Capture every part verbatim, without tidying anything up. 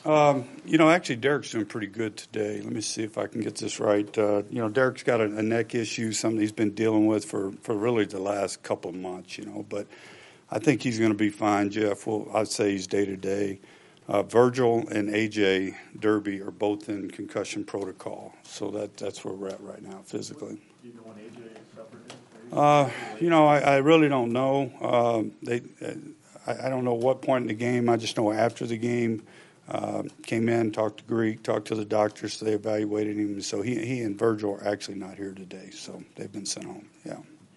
Um, you know, actually, Derek's doing pretty good today. Let me see if I can get this right. Uh, you know, Derek's got a, a neck issue, something he's been dealing with for, for really the last couple of months, you know. But I think he's going to be fine, Jeff. Well, I'd say he's day-to-day. Uh, Virgil and A J Derby are both in concussion protocol. So that that's where we're at right now physically. Do you know when A J suffered it? Uh, you know, I, I really don't know. Um, they, I, I don't know what point in the game. I just know after the game, uh, came in, talked to Greek, talked to the doctors, so they evaluated him. So he, he and Virgil are actually not here today. So they've been sent home. Yeah.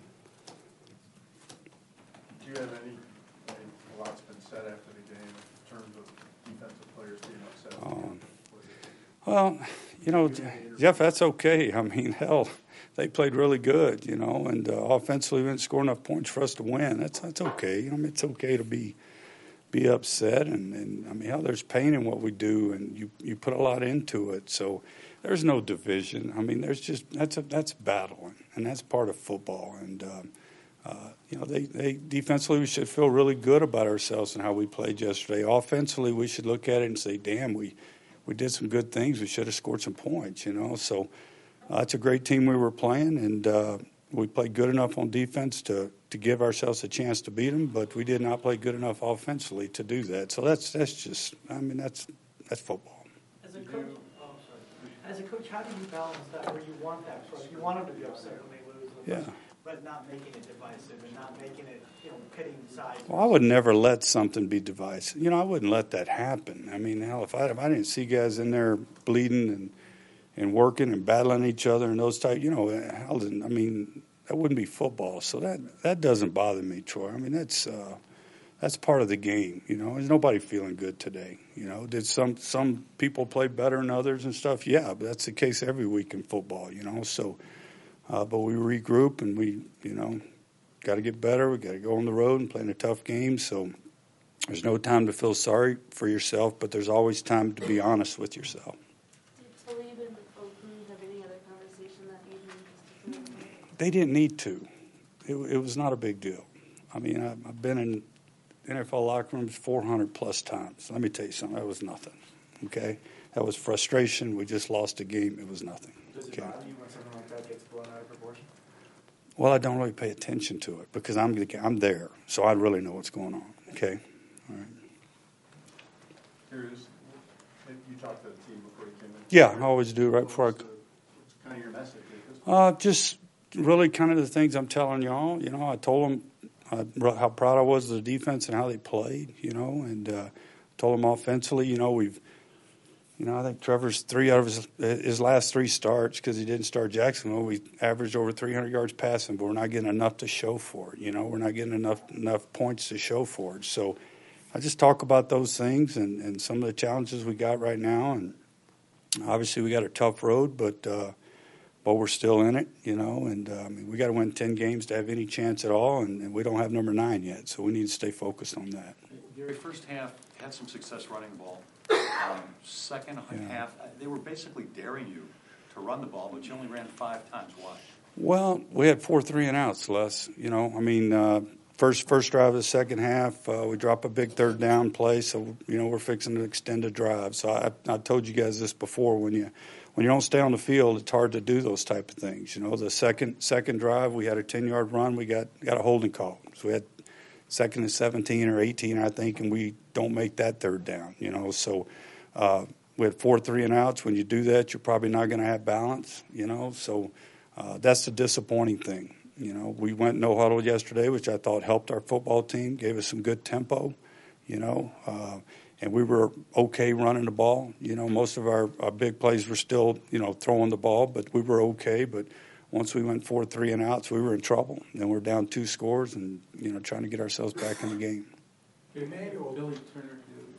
Do you have any? I mean, a lot's been said after the game in terms of defensive players being upset. Um, well, you know, Jeff, that's okay. I mean, hell. They played really good, you know, and uh, offensively didn't score enough points for us to win. That's that's okay. I mean, it's okay to be be upset, and, and I mean, hell, there's pain in what we do, and you, you put a lot into it. So there's no division. I mean, there's just that's a that's battling, and that's part of football. And um, uh, you know, they they defensively we should feel really good about ourselves and how we played yesterday. Offensively, we should look at it and say, damn, we we did some good things. We should have scored some points, you know. So. Uh, it's a great team we were playing, and uh, we played good enough on defense to, to give ourselves a chance to beat them, but we did not play good enough offensively to do that. So that's that's just, I mean, that's that's football. As a coach, oh, sorry. As a coach, how do you balance that where you want that? So you want them to be upset when they lose, yeah. but not making it divisive and not making it, you know, pitting sides. Well, I would never let something be divisive. You know, I wouldn't let that happen. I mean, hell, if I, if I didn't see guys in there bleeding and and working and battling each other and those type, you know, I mean, that wouldn't be football. So that, that doesn't bother me, Troy. I mean, that's uh, that's part of the game, you know. There's nobody feeling good today, you know. Did some some people play better than others and stuff? Yeah, but that's the case every week in football, you know. So, uh, but we regroup and we, you know, got to get better. We got to go on the road and play in a tough game. So there's no time to feel sorry for yourself, but there's always time to be honest with yourself. They didn't need to. It, it was not a big deal. I mean, I, I've been in N F L locker rooms four hundred plus times. Let me tell you something. That was nothing. Okay? That was frustration. We just lost a game. It was nothing. Does it okay? bother you when something like that gets blown out of proportion? Well, I don't really pay attention to it because I'm I'm there, so I really know what's going on. Okay? All right. Here's, you talked to the team before you came in. Yeah, I always do right before I. What's kind of your message? Uh, just really kind of the things I'm telling y'all. You know, I told them uh, how proud I was of the defense and how they played, you know, and uh, told them offensively, you know, we've, you know, I think Trevor's three out of his, his last three starts, because he didn't start Jacksonville, we averaged over three hundred yards passing, but we're not getting enough to show for it, you know. We're not getting enough enough points to show for it. So I just talk about those things and, and some of the challenges we got right now. And obviously we got a tough road, but uh, but we're still in it, you know. And uh, I mean, we got to win ten games to have any chance at all, and, and we don't have number nine yet, so we need to stay focused on that. Gary, first half had some success running the ball. Um, second Yeah. half, they were basically daring you to run the ball, but you only ran five times. Why? Well, we had four three and outs, Les. You know, I mean, uh, first first drive of the second half, uh, we drop a big third down play, so you know we're fixing to extend a drive. So I, I told you guys this before: when you when you don't stay on the field, it's hard to do those type of things. You know, the second second drive, we had a ten yard run, we got got a holding call, so we had second and seventeen or eighteen, I think, and we don't make that third down. You know, so. Uh, we had four three and outs. When you do that, you're probably not going to have balance, you know. So uh, that's the disappointing thing. You know, we went no huddle yesterday, which I thought helped our football team, gave us some good tempo, you know, uh, and we were okay running the ball. You know, most of our, our big plays were still, you know, throwing the ball, but we were okay. But once we went four three and outs, we were in trouble. And we're down two scores and, you know, trying to get ourselves back in the game. Emmanuel Billy Turner.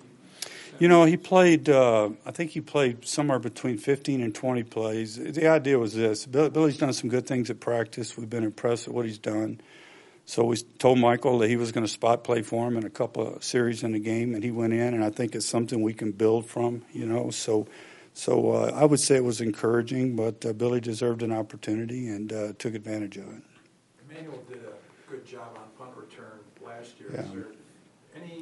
You know, he played, uh, I think he played somewhere between fifteen and twenty plays. The idea was this. Billy's done some good things at practice. We've been impressed with what he's done. So we told Michael that he was going to spot play for him in a couple of series in the game, and he went in, and I think it's something we can build from, you know. So so uh, I would say it was encouraging, but uh, Billy deserved an opportunity and uh, took advantage of it. Emmanuel did a good job on punt return last year. Yeah. Is there any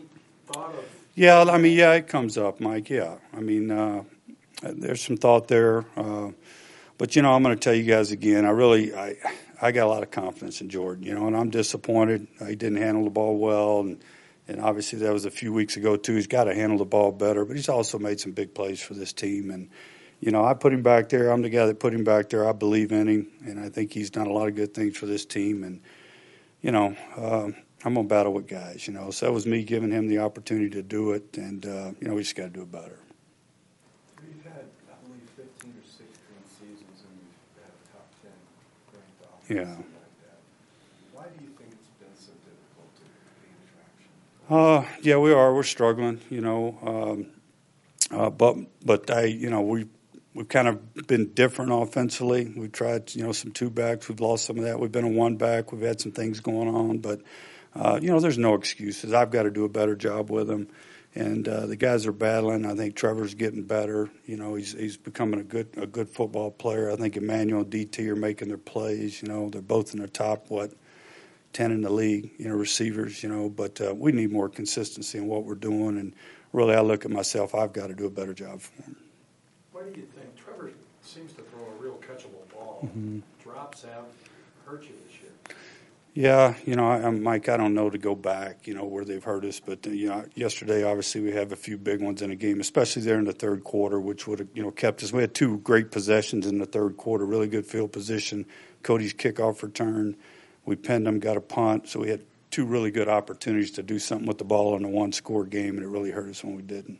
thought of? Yeah, I mean, yeah, it comes up, Mike. Yeah, I mean, uh, there's some thought there, uh, but you know, I'm going to tell you guys again. I really, I, I got a lot of confidence in Jordan. You know, and I'm disappointed he didn't handle the ball well, and and obviously that was a few weeks ago too. He's got to handle the ball better, but he's also made some big plays for this team. And you know, I put him back there. I'm the guy that put him back there. I believe in him, and I think he's done a lot of good things for this team. And you know. Uh, I'm going to battle with guys, you know. So that was me giving him the opportunity to do it, and, uh, you know, we just got to do it better. We've had, I believe, fifteen or sixteen seasons, and we've had a top ten ranked offense. Yeah. Like that. Why do you think it's been so difficult to gain traction? Uh, yeah, we are. We're struggling, you know. Um, uh, but, but I, you know, we, we've kind of been different offensively. We've tried, you know, some two backs. We've lost some of that. We've been a one back. We've had some things going on, but – Uh, you know, there's no excuses. I've got to do a better job with them, and uh, the guys are battling. I think Trevor's getting better. You know, he's he's becoming a good a good football player. I think Emmanuel and D T are making their plays. You know, they're both in the top what ten in the league. You know, receivers. You know, but uh, we need more consistency in what we're doing. And really, I look at myself. I've got to do a better job for him. What do you think? Trevor seems to throw a real catchable ball. Mm-hmm. Drops have hurt you this year. Yeah, you know, I, I'm, Mike, I don't know to go back, you know, where they've hurt us. But, uh, you know, yesterday, obviously, we have a few big ones in a game, especially there in the third quarter, which would have, you know, kept us. We had two great possessions in the third quarter, really good field position. Cody's kickoff return. We pinned them, got a punt. So we had two really good opportunities to do something with the ball in a one-score game, and it really hurt us when we didn't.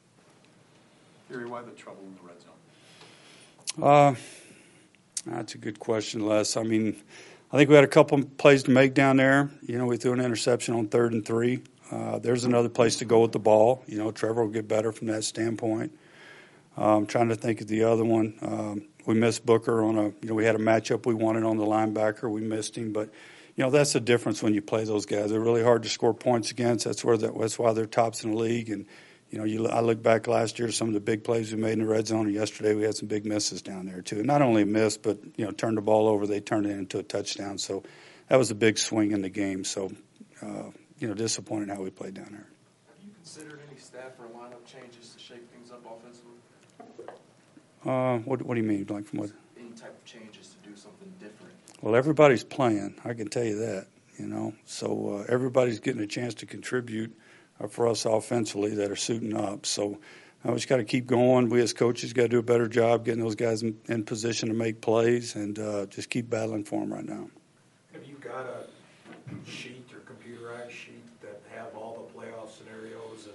Gary, why the trouble in the red zone? Uh, that's a good question, Les. I mean, I think we had a couple plays to make down there. You know, we threw an interception on third and three. Uh, there's another place to go with the ball. You know, Trevor will get better from that standpoint. I'm um, trying to think of the other one. Um, we missed Booker on a, you know, we had a matchup we wanted on the linebacker. We missed him. But, you know, that's the difference when you play those guys. They're really hard to score points against. That's where the, that's why they're tops in the league. And, you know, you, I look back last year, some of the big plays we made in the red zone, and yesterday we had some big misses down there too. Not only a miss, but, you know, turned the ball over, they turned it into a touchdown. So that was a big swing in the game. So, uh, you know, disappointed how we played down there. Have you considered any staff or lineup changes to shake things up offensively? Uh, what, what do you mean? Like from what? Any type of changes to do something different? Well, everybody's playing. I can tell you that, you know. So uh, everybody's getting a chance to contribute uh, for us offensively that are suiting up. So I uh, just got to keep going. We as coaches got to do a better job getting those guys in, in position to make plays and uh, just keep battling for them right now. Have you got a sheet or computerized sheet that have all the playoff scenarios?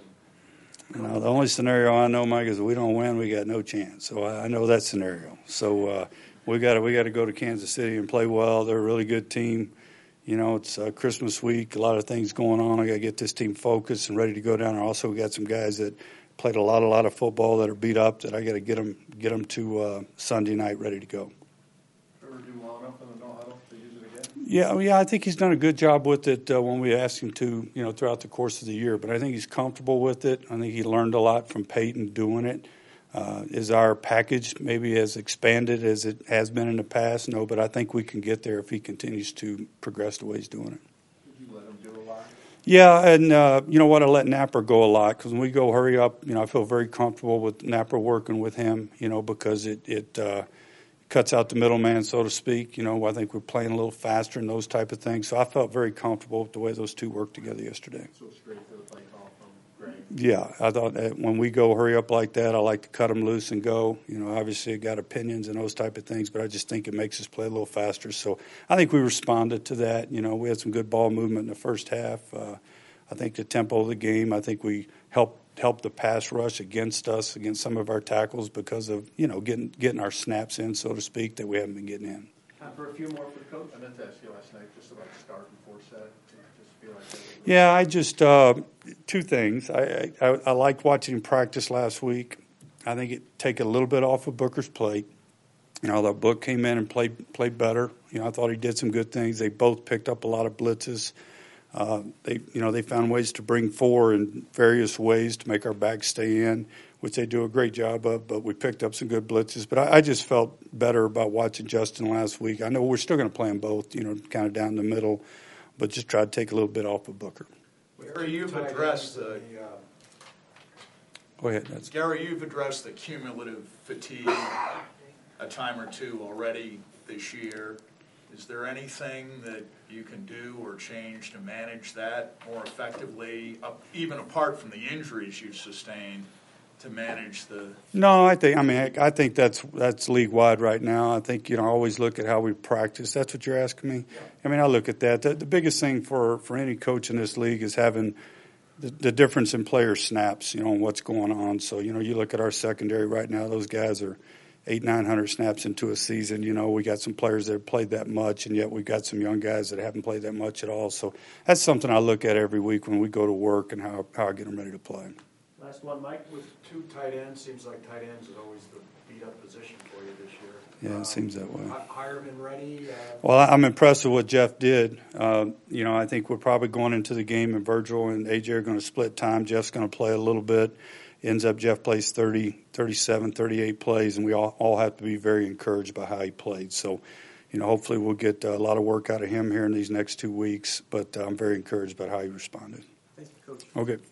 And You know, the only scenario I know, Mike, is if we don't win, we got no chance. So I, I know that scenario. So uh, we got to we got to go to Kansas City and play well. They're a really good team. You know, it's uh, Christmas week, a lot of things going on. I got to get this team focused and ready to go down there. Also, we got some guys that played a lot, a lot of football that are beat up that I got to get them, get them to uh, Sunday night ready to go. Ever do well enough in the no huddle to use it again? Yeah, yeah, I think he's done a good job with it uh, when we asked him to, you know, throughout the course of the year. But I think he's comfortable with it. I think he learned a lot from Peyton doing it. Uh, is our package maybe as expanded as it has been in the past? No, but I think we can get there if he continues to progress the way he's doing it. Did you let him do a lot? Yeah, and uh, you know what? I let Napper go a lot because when we go hurry up, you know, I feel very comfortable with Napper working with him, you know, because it it uh, cuts out the middleman, so to speak. You know, I think we're playing a little faster and those type of things. So I felt very comfortable with the way those two worked together yesterday. So straight to the play call from Greg. Yeah, I thought that when we go hurry up like that, I like to cut them loose and go. You know, obviously I got opinions and those type of things, but I just think it makes us play a little faster. So I think we responded to that. You know, we had some good ball movement in the first half. Uh, I think the tempo of the game, I think we helped helped the pass rush against us, against some of our tackles because of, you know, getting getting our snaps in, so to speak, that we haven't been getting in. Time for a few more for the coach. I meant to ask you last night just about start and Forsett. Do you just feel like that was Yeah, I just uh, two things. I, I I liked watching him practice last week. I think it take a little bit off of Booker's plate. You know, the Book came in and played played better. You know, I thought he did some good things. They both picked up a lot of blitzes. Uh, they you know they found ways to bring four in various ways to make our backs stay in, which they do a great job of. But we picked up some good blitzes. But I, I just felt better about watching Justin last week. I know we're still going to play them both. You know, kind of down the middle. But just try to take a little bit off of Booker. With Gary, two you've tight addressed ends the- and uh, Go ahead. That's, Gary, you've addressed the cumulative fatigue a time or two already this year. Is there anything that you can do or change to manage that more effectively, up- even apart from the injuries you've sustained, to manage the? no, I think. I mean, I, I think that's that's league wide right now. I think you know, I always look at how we practice. That's what you're asking me. I mean, I look at that. The, the biggest thing for for any coach in this league is having the, the difference in player snaps. You know, and what's going on. So you know, you look at our secondary right now. Those guys are eight, nine hundred snaps into a season. You know, we got some players that have played that much, and yet we got some young guys that haven't played that much at all. So that's something I look at every week when we go to work and how how I get them ready to play. Last one, Mike. with two tight ends, seems like tight ends is always the beat-up position for you this year. Yeah, it Um, seems that way. Hi- Hireman ready? Uh, Well, I- I'm impressed with what Jeff did. Uh, you know, I think we're probably going into the game, and Virgil and A J are going to split time. Jeff's going to play a little bit. Ends up Jeff plays thirty, thirty-seven, thirty-eight plays, and we all, all have to be very encouraged by how he played. So, you know, hopefully we'll get a lot of work out of him here in these next two weeks, but uh, I'm very encouraged by how he responded. Thank you, Coach. Okay.